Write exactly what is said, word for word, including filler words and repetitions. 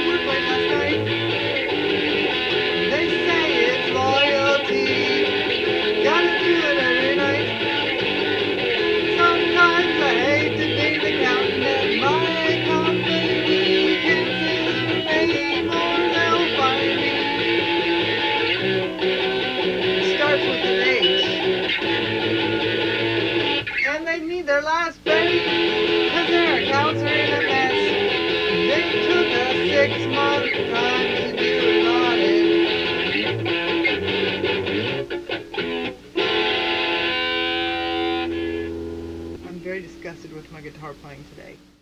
work late last night. They say it's loyalty. Gotta do it every night. Sometimes I hate to be the accountant at my company. Can't say or they'll fire me. Starts with an H. And they need their last penny, cause their accounts are in a mess. They took a six month time to do an audit. I'm very disgusted with my guitar playing today.